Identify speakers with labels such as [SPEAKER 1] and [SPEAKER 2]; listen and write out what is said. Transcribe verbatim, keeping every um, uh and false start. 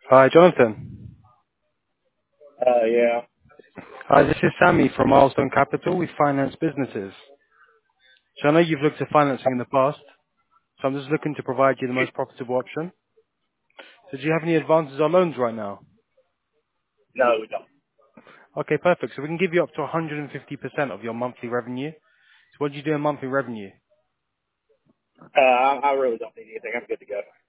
[SPEAKER 1] Hi, Jonathan.
[SPEAKER 2] Uh, yeah.
[SPEAKER 1] Hi, this is Sammy from Milestone Capital. We finance businesses. So I know you've looked at financing in the past, so I'm just looking to provide you the most profitable option. So do you have any advances or loans right now?
[SPEAKER 2] No, we don't.
[SPEAKER 1] Okay, perfect. So we can give you up to one hundred fifty percent of your monthly revenue. So what do you do in monthly revenue?
[SPEAKER 2] Uh, I, I really don't need anything. I'm good to go.